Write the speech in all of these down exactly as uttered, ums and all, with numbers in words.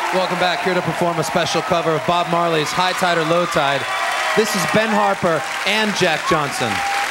Welcome back, here to perform a special cover of Bob Marley's High Tide or Low Tide. This is Ben Harper and Jack Johnson.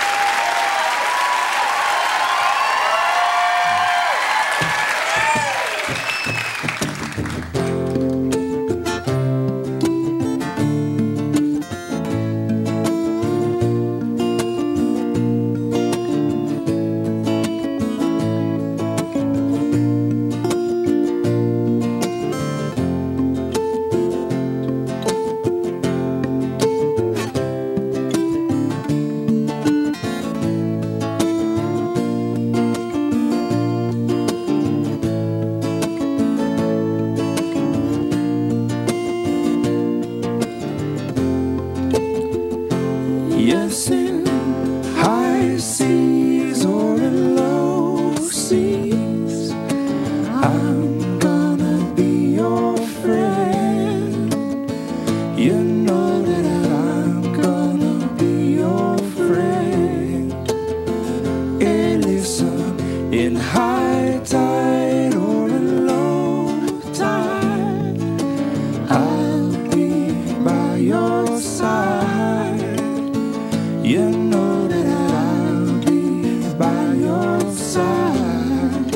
Yes, in high seas or in low seas, I'm gonna be your friend. You know that I'm gonna be your friend. Hey, listen, in high tide or in low tide, I'll be by your side. You know that I'll be by your side.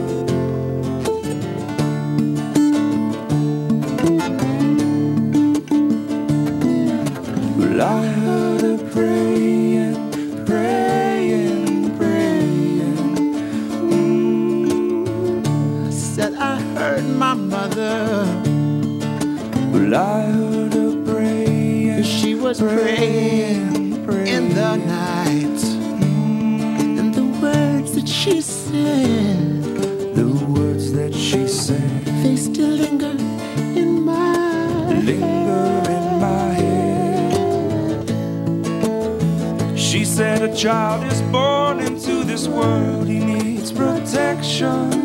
Well, I heard her praying, praying, praying. Mm. I said I heard my mother. Well, I heard her praying. She was praying. In the night, mm. And the words that she said, the words that she said, they still linger in my linger head. in my head. She said a child is born into this world, he needs protection.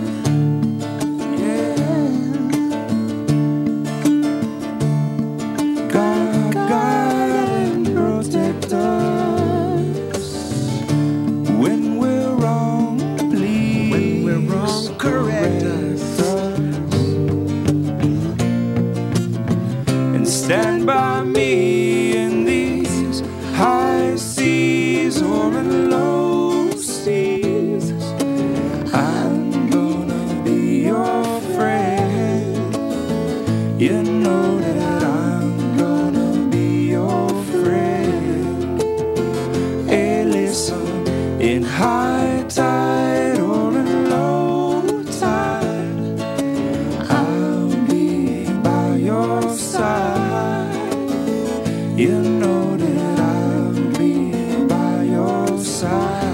Stand by me in these high seas or in low seas. I'm gonna be your friend. You know that I'm gonna be your friend. Hey, listen, in high tide or in low tide, I'll be by your side. You know that I'll be by your side.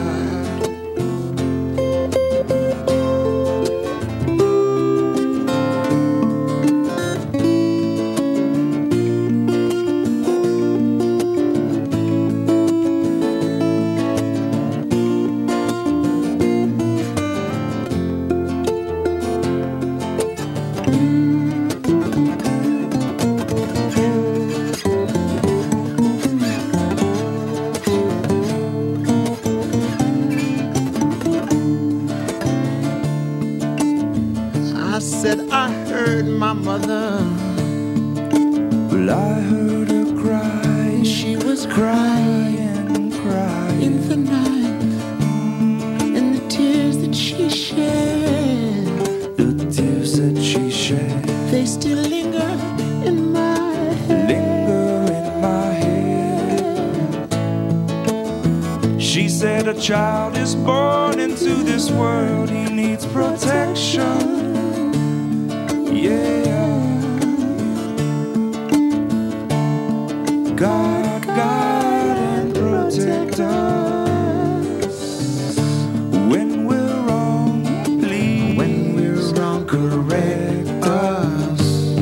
I said I heard my mother. Well, I heard her cry. She was crying, crying in the night. And the tears that she shed, the tears that she shed, they still linger in my head. Linger in my head. She said a child is born into this world, he needs protection. Yeah, God, guide and protect us. When we're wrong, please, when we're wrong, correct us.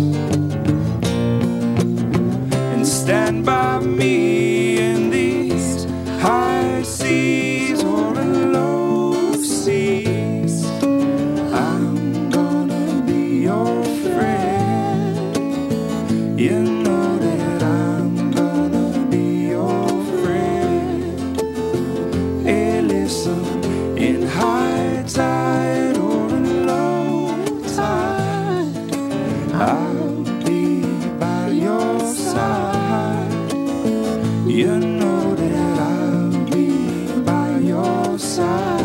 And stand by me in these high seas or in low seas. I'm gonna be your friend. You know that I'm gonna be your friend. Hey, listen, in high tide or in low tide, I'll be by your side. You know that I'll be by your side.